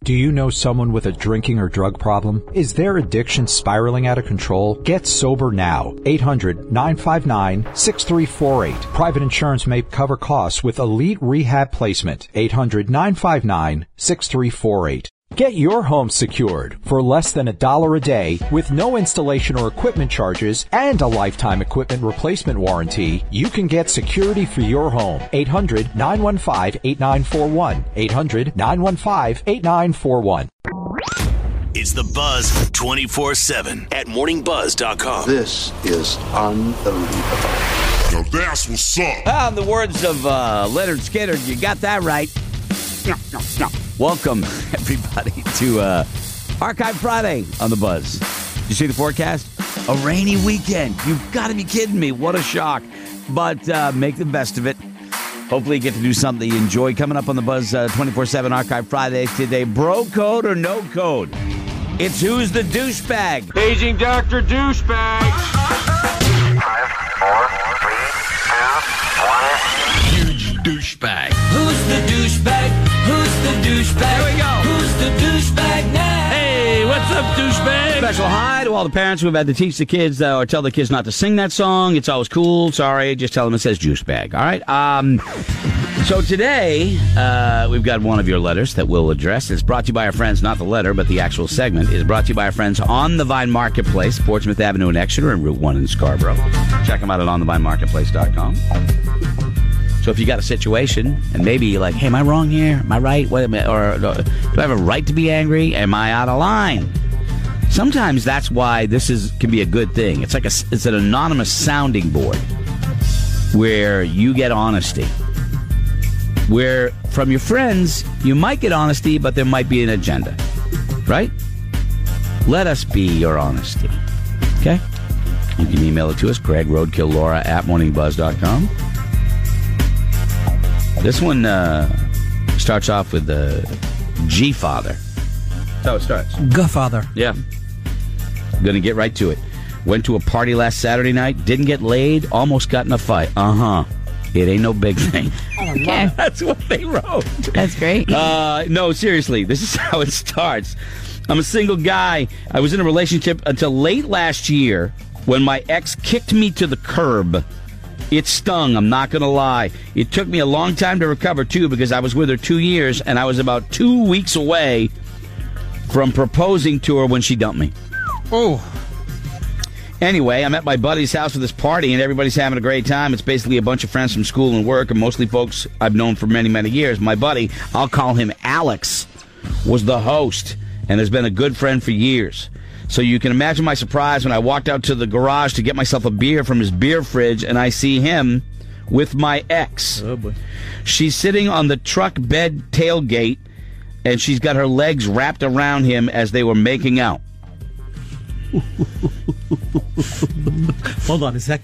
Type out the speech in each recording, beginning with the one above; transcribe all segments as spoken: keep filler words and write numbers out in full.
Do you know someone with a drinking or drug problem? Is their addiction spiraling out of control? Get sober now. eight hundred nine five nine six three four eight. Private insurance may cover costs with Elite Rehab Placement. eight hundred nine five nine six three four eight. Get your home secured for less than a dollar a day with no installation or equipment charges and a lifetime equipment replacement warranty. You can get security for your home. eight hundred nine one five eight nine four one. eight hundred nine one five eight nine four one. It's the Buzz twenty-four seven at morning buzz dot com. This is unbelievable. Now that's what's up. Ah, in the words of uh, Leonard Skinner, you got that right. No, no, no. Welcome, everybody, to uh, Archive Friday on the Buzz. You see the forecast? A rainy weekend. You've got to be kidding me. What a shock. But uh, make the best of it. Hopefully you get to do something you enjoy. Coming up on the Buzz uh, twenty-four seven Archive Friday today, bro code or no code? It's Who's the Douchebag? Paging Doctor Douchebag. Five, four, three, two, one. Huge douchebag. Who's the douchebag? Who's the douchebag? Here we go. Who's the douchebag now? Hey, what's up, douchebag? Special hi to all the parents who have had to teach the kids uh, or tell the kids not to sing that song. It's always cool. Sorry, just tell them it says douchebag. All right. Um. So today, uh, we've got one of your letters that we'll address. It's brought to you by our friends, not the letter, but the actual segment is brought to you by our friends on the Vine Marketplace, Portsmouth Avenue in Exeter and Route one in Scarborough. Check them out at on the vine marketplace dot com. So if you got a situation and maybe you're like, hey, am I wrong here? Am I right? What, or do I have a right to be angry? Am I out of line? Sometimes that's why this is can be a good thing. It's like a, it's an anonymous sounding board where you get honesty. Where from your friends, you might get honesty, but there might be an agenda. Right? Let us be your honesty. Okay? You can email it to us, Greg Roadkill Laura at morning buzz dot com. This one uh, starts off with the G-Father. That's how it starts. G-Father. Yeah. Gonna get right to it. Went to a party last Saturday night, didn't get laid, almost got in a fight. Uh-huh. It ain't no big thing. Okay. That's what they wrote. That's great. Uh, no, seriously, this is how it starts. I'm a single guy. I was in a relationship until late last year when my ex kicked me to the curb. It stung, I'm not going to lie. It took me a long time to recover, too, because I was with her two years, and I was about two weeks away from proposing to her when she dumped me. Oh. Anyway, I'm at my buddy's house for this party, and everybody's having a great time. It's basically a bunch of friends from school and work, and mostly folks I've known for many, many years. My buddy, I'll call him Alex, was the host, and has been a good friend for years. So you can imagine my surprise when I walked out to the garage to get myself a beer from his beer fridge, and I see him with my ex. Oh, boy. She's sitting on the truck bed tailgate, and she's got her legs wrapped around him as they were making out. Hold on a sec.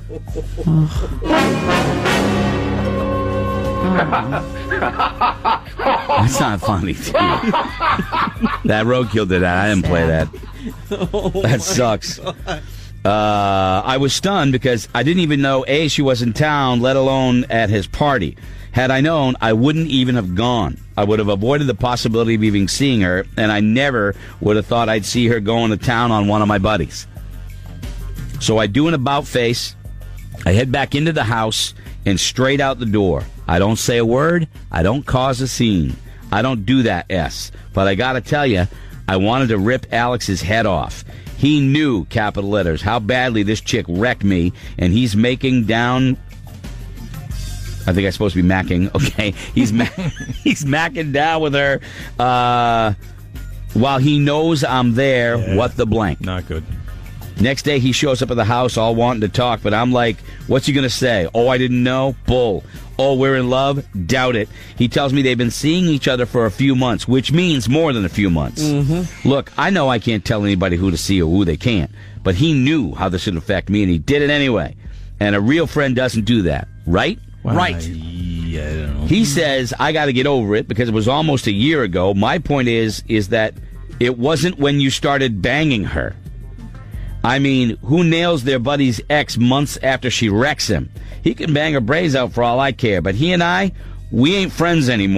That's not funny, dude. That roadkill did that. I didn't play that. That sucks. Uh, I was stunned because I didn't even know, A, she was in town, let alone at his party. Had I known, I wouldn't even have gone. I would have avoided the possibility of even seeing her, and I never would have thought I'd see her going to town on one of my buddies. So I do an about face. I head back into the house and straight out the door. I don't say a word. I don't cause a scene. I don't do that, S. But I gotta tell you, I wanted to rip Alex's head off. He knew, capital letters, how badly this chick wrecked me, and he's making down... I think I'm supposed to be macking. Okay, he's ma- he's macking down with her uh, while he knows I'm there. Yeah, what the blank? Not good. Next day, he shows up at the house all wanting to talk, but I'm like, what's he going to say? Oh, I didn't know? Bull. Oh, we're in love? Doubt it. He tells me they've been seeing each other for a few months, which means more than a few months. Mm-hmm. Look, I know I can't tell anybody who to see or who they can't, but he knew how this would affect me, and he did it anyway. And a real friend doesn't do that, right? Well, right. I, yeah, I don't know. He says, I got to get over it because it was almost a year ago. My point is, is that it wasn't when you started banging her. I mean, who nails their buddy's ex months after she wrecks him? He can bang her brains out for all I care, but he and I, we ain't friends anymore.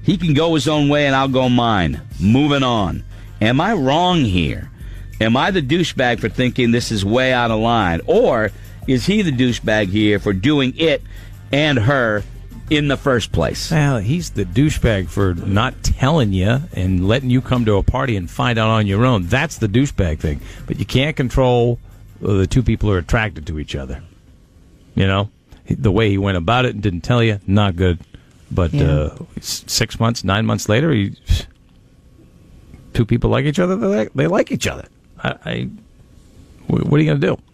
He can go his own way and I'll go mine. Moving on. Am I wrong here? Am I the douchebag for thinking this is way out of line? Or is he the douchebag here for doing it and her in the first place? Well, he's the douchebag for not telling you and letting you come to a party and find out on your own. That's the douchebag thing. But you can't control the two people who are attracted to each other. You know? The way he went about it and didn't tell you, not good. But Yeah. uh, six months, nine months later, he, two people like each other. They like, they like each other. I, I, what are you going to do?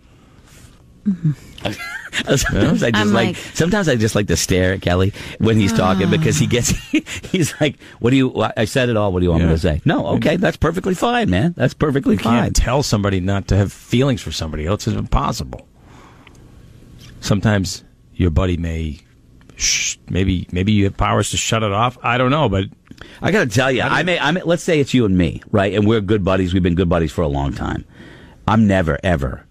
Sometimes I just I'm like, like- sometimes I just like to stare at Kelly when he's talking because he gets he's like, "What do you?" I said it all. What do you want me Yeah. to say? No, okay, that's perfectly fine, man. That's perfectly You fine. can't tell somebody not to have feelings for somebody else. It's impossible. Sometimes your buddy may, sh- maybe maybe you have powers to shut it off. I don't know, but I got to tell you, I may, I may. Let's say it's you and me, right? And we're good buddies. We've been good buddies for a long time. I'm never, ever,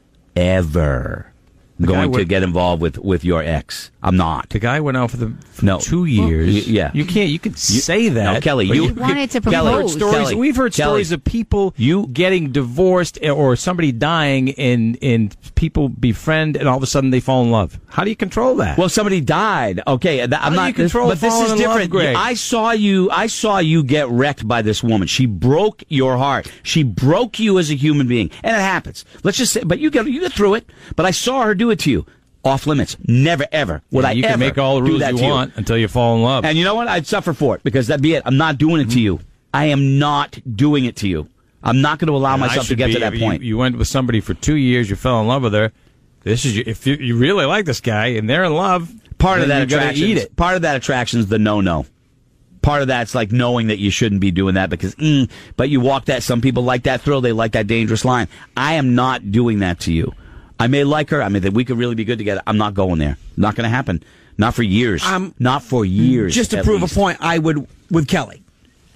ever The guy going to would- get involved with, with your ex. I'm not. the guy went out for the for No. two years. Y- yeah. you can't. You can say that. No, Kelly, but you- could- wanted to We've heard propose. stories. Kelly, we've heard Kelly, stories of people you- getting divorced or somebody dying, and and people befriend, and all of a sudden they fall in love. How do you control that? Well, somebody died. Okay, that, I'm do not. you control but this falling is in love, different. Greg? I saw you. I saw you get wrecked by this woman. She broke your heart. She broke you as a human being, and it happens. Let's just say, but you get you get through it. But I saw her do it to you. Off limits. Never ever would Yeah, I you ever can make all the do rules that you to want until you fall in love. And you know what? I'd suffer for it because that'd be it. I'm not doing it to you. I am not doing it to you. I'm not going to allow And I myself to should get be- to that you- point. You, went with somebody for two years. You fell in love with her. This is your, if you, you really like this guy and they're in love. Part of then that you gotta attraction. eat it. Part of that attraction is the no-no. Part of that's like knowing that you shouldn't be doing that because, mm, but you walk that. Some people like that thrill. They like that dangerous line. I am not doing that to you. I may like her. I mean, that we could really be good together. I'm not going there. Not going to happen. Not for years. Um, not for years. Just to at prove least. a point, I would with Kelly.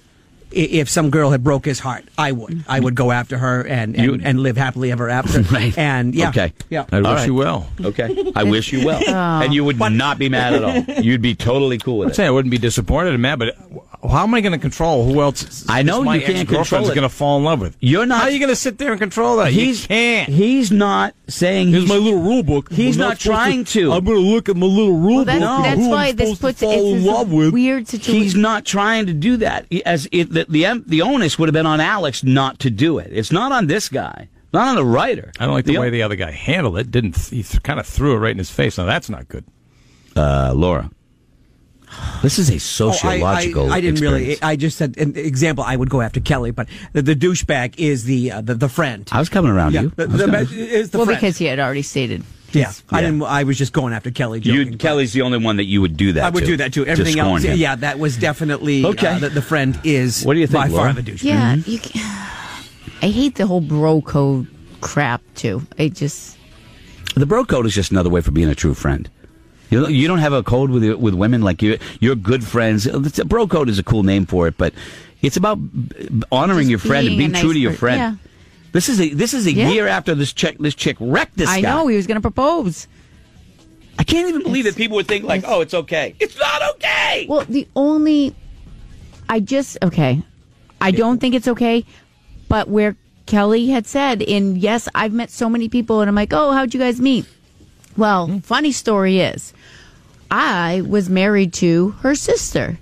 I- If some girl had broke his heart, I would. I would go after her and and, You- and live happily ever after. Right. And yeah. Okay. Yeah. I wish All right. you well. Okay. I wish you well. And you would not be mad at all. You'd be totally cool with I'm it. saying I wouldn't be disappointed in Matt, but how am I going to control who else? I know my you can't control ex-girlfriend's it. going to fall in love with. You're not. How are you going to sit there and control that? He's you can't. He's not saying Here's he's my little rule book. He's I'm not supposed trying to. I'm going to look at my little rule Well, that, book. and that's who why I'm this supposed puts to it fall in it's love a with. weird situation. He's not trying to do that. He- As it, the, the the onus would have been on Alex not to do it. It's not on this guy. Not on the writer. I don't like the, The- way the other guy handled it. Didn't th- he th- kind of threw it right in his face? Now that's not good. Uh, Laura, this is a Oh, I- sociological. I, I, didn't really. experience. I just said an example. I would go after Kelly, but the, the douchebag is the uh, the the friend. I was coming around Yeah, you. the, I was the, coming- is the well, friend. because he had already stated. yeah, I Yeah. didn't. I was just going after Kelly. you, Joking, Kelly's the only one that you would do that. I would to, do that too. Everything to scorn else, him. yeah, that was definitely Okay. uh, the, the friend is. What do you think, by Laura? far the douchebag. Yeah, Mm-hmm. you. Can, I hate the whole bro code crap too. I just. The bro code is just another way for being a true friend. You don't, you don't have a code with with women like you. You're good friends. It's- Bro code is a cool name for it, but it's about honoring Just your friend and being being a true nice to your per- friend. yeah. This is a this is a Yeah. year after this chick this chick wrecked this I guy. know he was going to propose. I can't even believe that people would think like, oh, it's okay. It's not okay. Well, the only. I just. Okay. I don't think it's okay, but where Kelly had said, and yes, I've met so many people, and I'm like, oh, how'd you guys meet? Well, funny story is, I was married to her sister,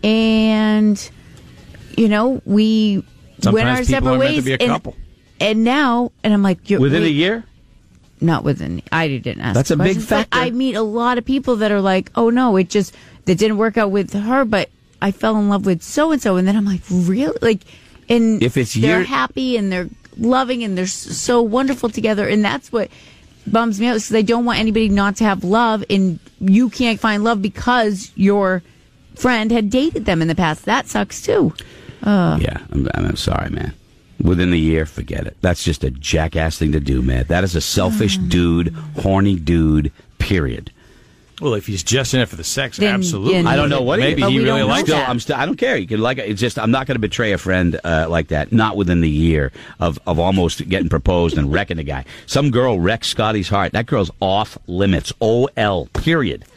and, you know, we went Sometimes our people separate are meant to ways. be a and, couple. and now, and I'm like, you're, Within wait, a year? Not within. I didn't ask. That's the a big questions, but factor. I meet a lot of people that are like, "Oh no, it just that didn't work out with her, but I fell in love with so and so." And then I'm like, "Really?" Like, and If it's they're year- happy and they're loving and they're s- so wonderful together, and that's what bums me out because I don't want anybody not to have love, and you can't find love because your friend had dated them in the past. That sucks too. Uh, Yeah, I'm, I'm sorry, man. Within the year, forget it. That's just a jackass thing to do, man. That is a selfish dude, horny dude, period. Well, if he's just in it for the sex, Then- absolutely. then- I don't know what he Maybe is. But he we really don't know likes Still, that. I'm still. I don't care. You can like it. It's just I'm not going to betray a friend uh, like that. Not within the year of of almost getting proposed and wrecking a guy. Some girl wrecks Scotty's heart. That girl's off limits. O L. Period.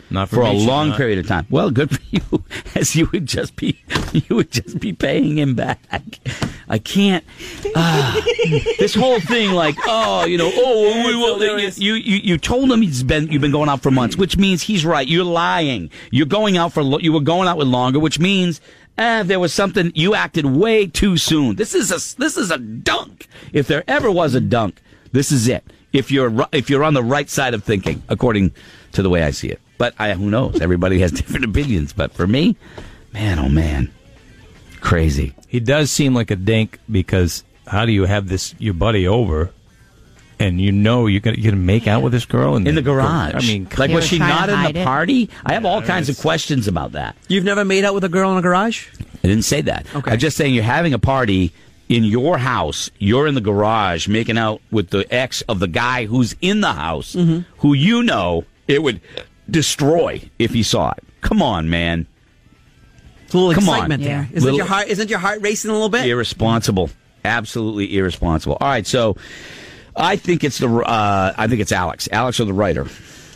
Not for for me, a she's long not. period of time. Well, good for you, as you would just be you would just be paying him back. I can't. Uh, this whole thing, like, oh, you know, oh, we, well, you, you you told him he's been you've been going out for months, which means he's right. You're lying. You're going out for lo- you were going out with longer, which means. Eh, there was something you acted way too soon. This is a this is a dunk. If there ever was a dunk, this is it. If you're ri- if you're on the right side of thinking, according to the way I see it. But I, who knows? Everybody has different opinions. But for me, man, oh man, crazy. He does seem like a dink because how do you have this your buddy over, and you know you're gonna you're gonna make out with this girl in, In the garage. I mean, like, was she not in the it. party? I have all Yeah, kinds of it's- questions about that. You've never made out with a girl in a garage? I didn't say that. Okay. I'm just saying you're having a party in your house. You're in the garage making out with the ex of the guy who's in the house, Mm-hmm. who you know it would destroy if he saw it. Come on, man. It's a little Come excitement on. there. Yeah. Isn't Little- your heart? Isn't your heart racing a little bit? Irresponsible. Absolutely irresponsible. All right, so I think it's the uh, I think it's Alex. Alex or the writer.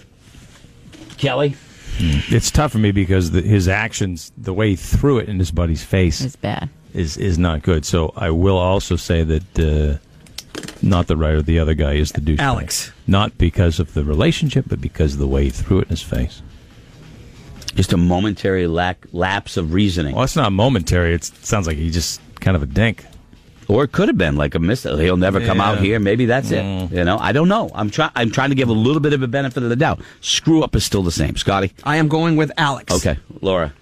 Kelly? it's tough for me because the, his actions, the way he threw it in his buddy's face, It's bad. is is not good. So I will also say that uh, not the writer, the other guy is the douchebag. Alex. Not because of the relationship, but because of the way he threw it in his face. Just a momentary lack, lapse of reasoning. Well, it's not momentary. It's, it sounds like he just kind of a dink. Or it could have been like a miss. He'll never come Yeah. out here. Maybe that's Mm. it. You know, I don't know. I'm trying. I'm trying to give a little bit of a benefit of the doubt. Screw up is still the same. Scotty. I am going with Alex. Okay, Laura.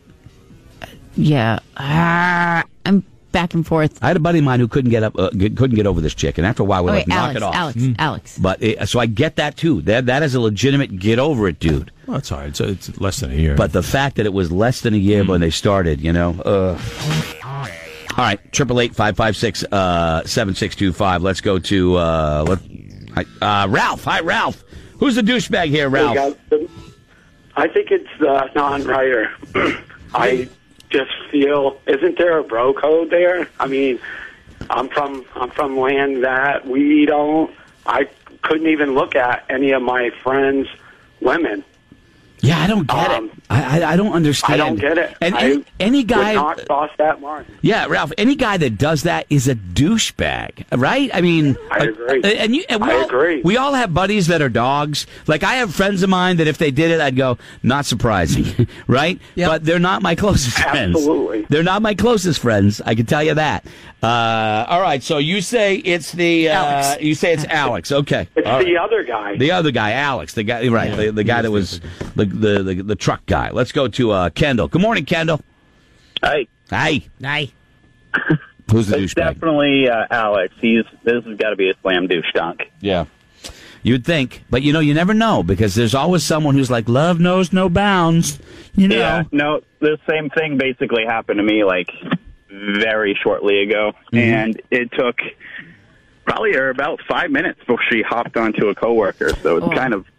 Yeah. Ah, I'm back and forth. I had a buddy of mine who couldn't get up, uh, g- couldn't get over this chick, and after a while we're Okay, like, knock Alex, it off. Alex, Alex. But it, so I get that too. That that is a legitimate get over it, dude. Well, it's hard. So it's less than a year. But the fact that it was less than a year when they started, you know. Uh. All right, triple eight five five six seven six two five. Let's go to uh, let, hi, uh, Ralph. Hi, Ralph. Who's the douchebag here, Ralph? Hey, guys. I think it's the non-writer. I just feel, isn't there a bro code there? I mean, I'm from I'm from land that we don't. I couldn't even look at any of my friends' women. Yeah, I don't get Um, it. I, I I don't understand. I don't get it. And I any, any guy, would not cross that mark. yeah, Ralph. Any guy that does that is a douchebag, right? I mean, I agree. uh, and you, and we I all, agree. We all have buddies that are dogs. Like I have friends of mine that if they did it, I'd go, not surprising, right? Yep. But they're not my closest friends. Absolutely. They're not my closest friends. I can tell you that. Uh, all right, so you say it's the uh, Alex. you say it's Alex. Okay, It's all the right. other guy. The other guy, Alex, the guy, right? the, the guy that was the, the the the truck guy. Let's go to uh, Kendall. Good morning, Kendall. Hey. Hi. Hi. Who's the It's douchebag? definitely uh, Alex. He's this has got to be a slam douche dunk. Yeah. You'd think, but you know, you never know because there's always someone who's like, "Love knows no bounds." You know. Yeah, no, the same thing basically happened to me like very shortly ago, Mm-hmm. and it took probably about five minutes before she hopped onto a coworker. So it's Oh. kind of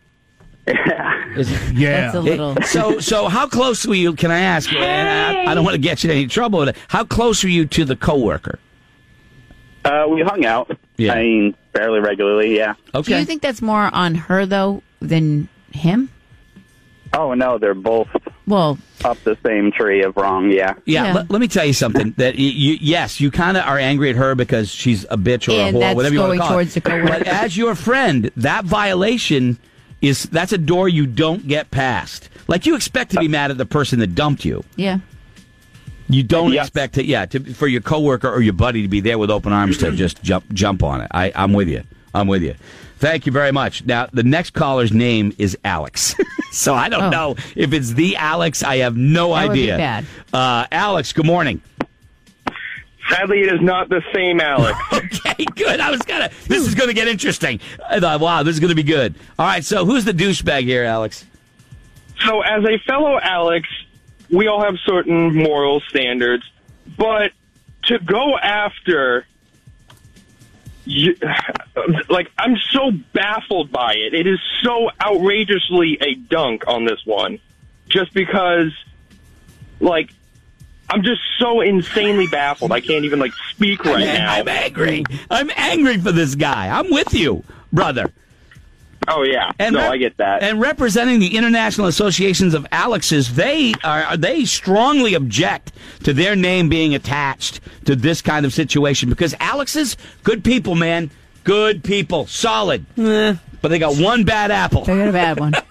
That's a little. So, so how close were you? Can I ask? And I, I don't want to get you in any trouble. But how close were you to the coworker? uh, we hung out. Yeah. I mean, fairly regularly. Yeah. Do you think that's more on her though than him? Oh no, they're both Well, up the same tree of wrong. Yeah. Yeah, Yeah. Let, let me tell you something. That you, you, yes, you kind of are angry at her because she's a bitch or And a whore, that's whatever you want to going call towards it. the coworker. But as your friend, that violation is that's a door you don't get past. Like you expect to be mad at the person that dumped you. yeah. You don't Yeah. expect to, yeah, to, for your coworker or your buddy to be there with open arms to just jump jump on it. I, I'm with you. I'm with you. Thank you very much. Now, the next caller's name is Alex. So I don't Oh. know if it's the Alex. I have no That would be idea. bad. Uh, Alex, good morning. Sadly, it is not the same Alex. Okay, good. I was gonna. This is gonna get interesting. I thought, wow, this is gonna be good. All right, so who's the douchebag here, Alex? So, as a fellow Alex, we all have certain moral standards, but to go after, you, like, I'm so baffled by it. It is so outrageously a dunk on this one, just because, like, I'm just so insanely baffled. I can't even, like, speak right I'm, now. I'm angry. I'm angry for this guy. I'm with you, brother. Oh yeah, And no, rep- I get that. And representing the international associations of Alexes, they are they strongly object to their name being attached to this kind of situation because Alexes, good people, man, good people, solid. Eh. But they got one bad apple. They got a bad one.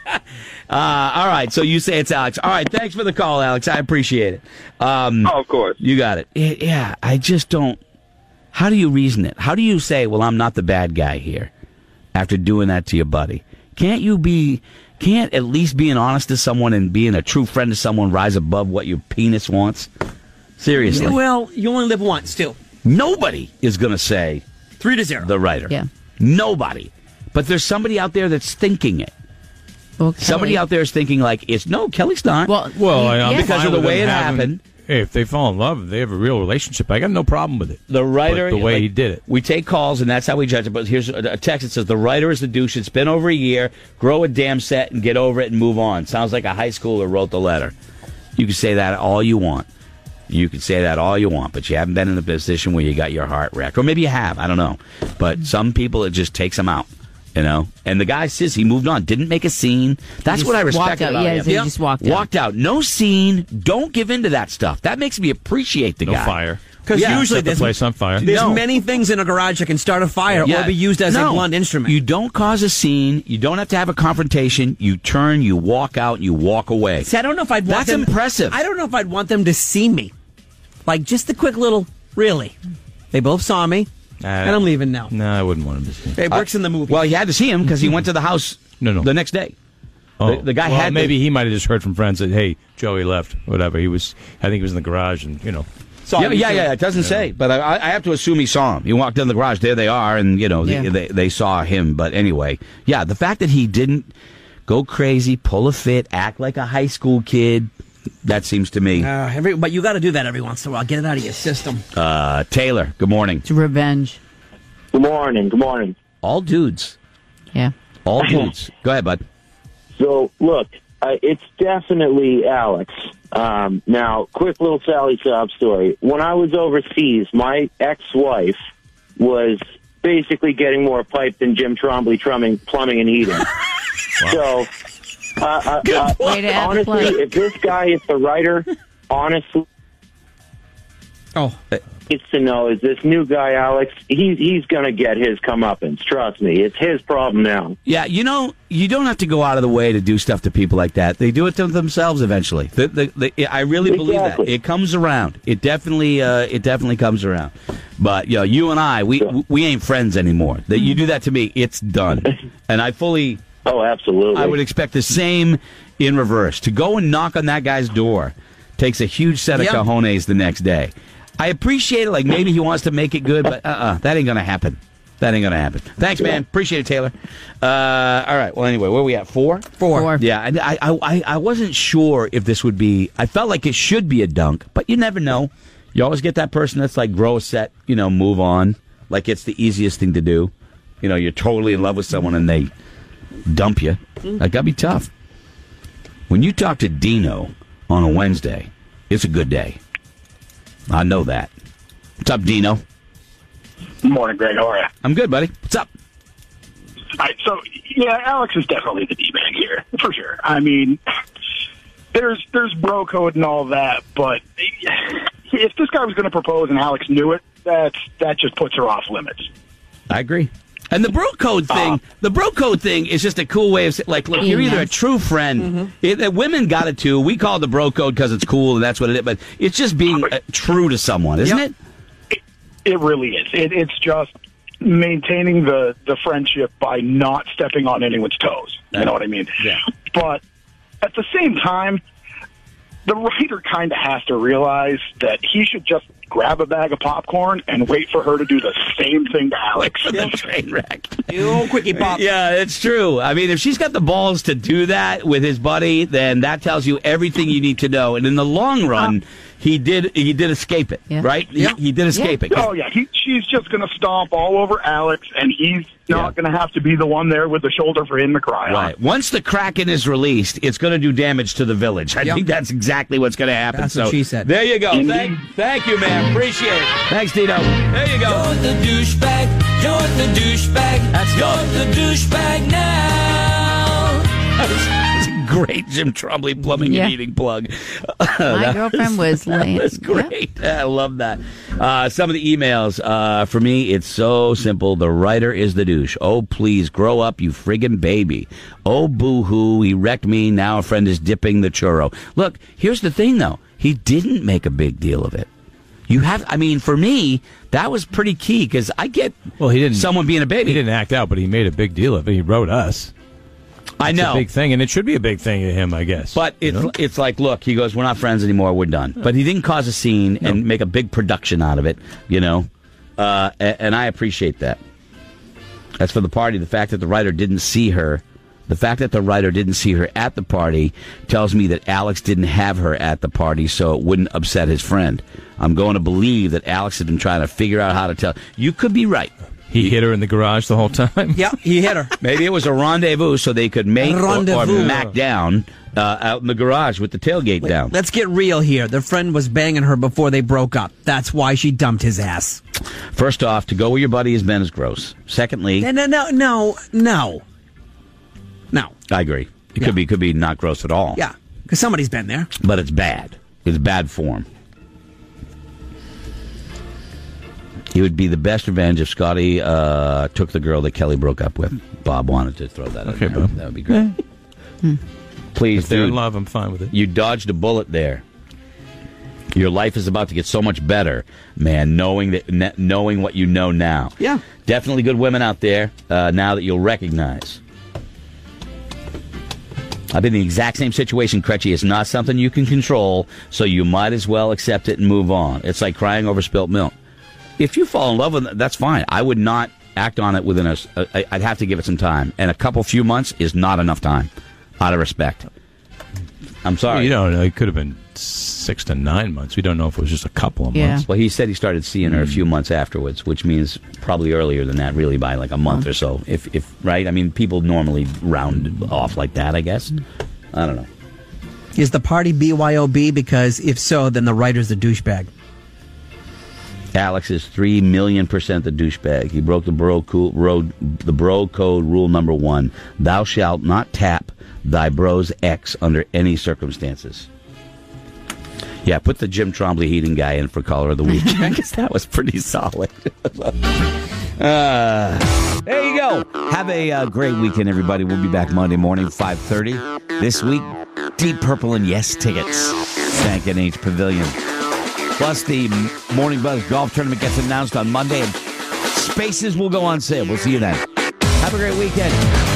Uh, all right, so you say it's Alex. All right, thanks for the call, Alex. I appreciate it. Um, oh, of course. You got it. Yeah, I just don't. How do you reason it? How do you say, well, I'm not the bad guy here after doing that to your buddy? Can't you be, can't at least being honest to someone and being a true friend to someone rise above what your penis wants? Seriously. Well, you only live once, too. Nobody is going to say. Three to zero. The writer. Yeah. Nobody. But there's somebody out there that's thinking it. Well, Somebody out there is thinking like, it's no, Kelly's not. Well, Well, I, I'm because fine of the with way them it having- happened. Hey, if they fall in love, if they have a real relationship, I got no problem with it. The writer, But the way like, he did it. We take calls, and that's how we judge it. But here's a text that says, the writer is the douche. It's been over a year. Grow a damn set and get over it and move on. Sounds like a high schooler wrote the letter. You can say that all you want. You can say that all you want, but you haven't been in a position where you got your heart wrecked. Or maybe you have. I don't know. But some people, it just takes them out. You know, and the guy says he moved on, didn't make a scene. That's He what I just respect walked out. about Yeah, him. he just walked out. Walked out. No scene. Don't give in to that stuff. That makes me appreciate the No guy. fire. Because Yeah, usually Set the there's, place on fire. there's No. many things in a garage that can start a fire Yeah. or be used as No. a blunt instrument. You don't cause a scene. You don't have to have a confrontation. You turn, you walk out, you walk away. See, I don't know if I'd want That's them, impressive. I don't know if I'd want them to see me. Like, just a quick little, really. They both saw me, Uh, and I'm leaving now. No, I wouldn't want him to see. It works in the movie. Well, he had to see him because he went to the house No, no. the next day. Oh, The, the guy well, had maybe to, he might have just heard from friends that, hey, Joey left, whatever. He was, I think he was in the garage, and you know. Yeah, yeah, yeah. It doesn't say, but I, I have to assume he saw him. He walked in the garage. There they are, and you know Yeah. they, they they saw him. But anyway, yeah, the fact that he didn't go crazy, pull a fit, act like a high school kid, that seems to me. Uh, every, but you got to do that every once in a while. Get it out of your system. Uh, Taylor, good morning. It's revenge. Good morning. Good morning. All dudes. Yeah. All dudes. Go ahead, bud. So, look, uh, it's definitely Alex. Um, now, quick little Sally sob story. When I was overseas, my ex-wife was basically getting more pipe than Jim Trombley trumming, plumbing and heating. So, uh, uh, uh, Way to add honestly, plug. if this guy is the writer, honestly, Oh, needs to know is this new guy, Alex, he's, he's going to get his comeuppance. Trust me. It's his problem now. Yeah, you know, you don't have to go out of the way to do stuff to people like that. They do it to themselves eventually. The, the, the, I really believe Exactly. that. It comes around. It definitely, uh, it definitely comes around. But you know, you and I, we we ain't friends anymore. That you do that to me, it's done. And I fully, Oh, absolutely. I would expect the same in reverse. To go and knock on that guy's door takes a huge set of Yep. cojones the next day. I appreciate it. Like maybe he wants to make it good, but uh-uh, that ain't gonna happen. That ain't gonna happen. Thanks, man. Appreciate it, Taylor. Uh, all right. Well, anyway, where are we at? Four. four. Four. Yeah, I, I, I, I wasn't sure if this would be. I felt like it should be a dunk, but you never know. You always get that person that's like, grow a set, you know, move on. Like it's the easiest thing to do. You know, you're totally in love with someone and they dump you. That gotta be tough. When you talk to Dino on a Wednesday, it's a good day. I know that. What's up, Dino? Morning, Greg. How are you? I'm good, buddy. What's up? All right, so, yeah, Alex is definitely the D-bag here, for sure. I mean, there's there's bro code and all that, but if this guy was going to propose and Alex knew it, that's that just puts her off limits. I agree. And the bro code thing, Uh, the bro code thing is just a cool way of saying, like, look, Being you're either a nice. true friend. Mm-hmm. It, uh, women got it too. We call it the bro code because it's cool and that's what it is. But it's just being uh, true to someone, isn't Yep. it? It really is. It, it's just maintaining the, the friendship by not stepping on anyone's toes. You know what I mean? Yeah. But at the same time, the writer kind of has to realize that he should just grab a bag of popcorn and wait for her to do the same thing to Alex. The train wreck. You old quickie pop. Yeah, it's true. I mean, if she's got the balls to do that with his buddy, then that tells you everything you need to know. And in the long run, he did he did escape it, Yeah. right? Yeah. He, he did escape it. Oh, yeah. He, she's just going to stomp all over Alex, and he's not going to have to be the one there with the shoulder for him to cry on. Right. Once the Kraken is released, it's going to do damage to the village. I Yep. think that's exactly what's going to happen. That's so what she said. There you go. Thank, thank you, man. Appreciate it. Thanks, Dino. There you go. You're the douchebag. You're the douchebag. That's You're the douchebag now. That's a great Jim Trombley plumbing Yeah. and heating plug. My That girlfriend was laying. That was great. I love that. Uh, some of the emails. Uh, for me, it's so simple. The writer is the douche. Oh, please, grow up, you friggin' baby. Oh, boo-hoo, he wrecked me. Now a friend is dipping the churro. Look, here's the thing, though. He didn't make a big deal of it. You have, I mean, for me, that was pretty key, because I get well, he didn't, someone being a baby. He didn't act out, but he made a big deal of it. He wrote us. I It's know. a big thing, and it should be a big thing to him, I guess. But it's You know? it's like, look, he goes, we're not friends anymore, we're done. But he didn't cause a scene and make a big production out of it, you know, uh, and, and I appreciate that. As for the party, the fact that the writer didn't see her, the fact that the writer didn't see her at the party tells me that Alex didn't have her at the party, so it wouldn't upset his friend. I'm going to believe that Alex had been trying to figure out how to tell. You could be right. He hit her in the garage the whole time? Yeah, he hit her. Maybe it was a rendezvous so they could make or, or Rendezvous. mac down uh, out in the garage with the tailgate down. Let's get real here. The friend was banging her before they broke up. That's why she dumped his ass. First off, to go where your buddy has been is gross. Secondly, No, no, no, no, no. No. I agree. It Yeah. could be could be not gross at all. Yeah, because somebody's been there. But it's bad. It's bad form. It would be the best revenge if Scotty uh, took the girl that Kelly broke up with. Bob wanted to throw that Okay, in there. Bob. That would be great. Please, If they're in dude, love, I'm fine with it. you dodged a bullet there. Your life is about to get so much better, man, knowing that, kn- knowing what you know now. Yeah. Definitely good women out there uh, now that you'll recognize. I've been in the exact same situation, Cretchy. It's not something you can control, so you might as well accept it and move on. It's like crying over spilt milk. If you fall in love with it, that's fine. I would not act on it within a... a I'd have to give it some time. And a couple few months is not enough time, out of respect. I'm sorry. Well, you don't know. It could have been six to nine months. We don't know if it was just a couple of Yeah. months. Well, he said he started seeing her a few months afterwards, which means probably earlier than that, really by like a month or so. If, if right? I mean, people normally round off like that, I guess. I don't know. Is the party B Y O B? Because if so, then the writer's a douchebag. Alex is three million percent the douchebag. He broke the bro, co- road, the bro code rule number one. Thou shalt not tap thy bro's ex under any circumstances. Yeah, put the Jim Trombley heating guy in for caller of the week. I guess that was pretty solid. uh, there you go. Have a uh, great weekend, everybody. We'll be back Monday morning, five thirty. This week, Deep Purple and Yes tickets. Bank N H Pavilion. Plus, the Morning Buzz Golf Tournament gets announced on Monday, and spaces will go on sale. We'll see you then. Have a great weekend.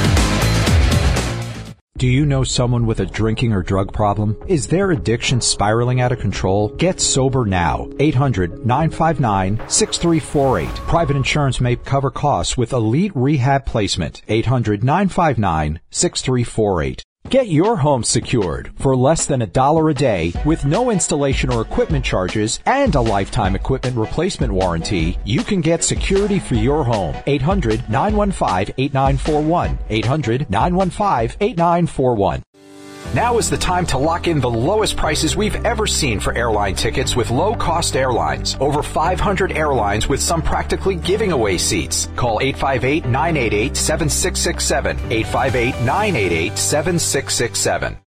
Do you know someone with a drinking or drug problem? Is their addiction spiraling out of control? Get sober now. eight hundred nine five nine six three four eight. Private insurance may cover costs with Elite Rehab Placement. eight hundred nine five nine six three four eight. Get your home secured for less than a dollar a day with no installation or equipment charges and a lifetime equipment replacement warranty. You can get security for your home. eight hundred nine one five eight nine four one. eight hundred nine one five eight nine four one. Now is the time to lock in the lowest prices we've ever seen for airline tickets with low-cost airlines. Over five hundred airlines with some practically giving away seats. Call eight five eight nine eight eight seven six six seven. eight five eight nine eight eight seven six six seven.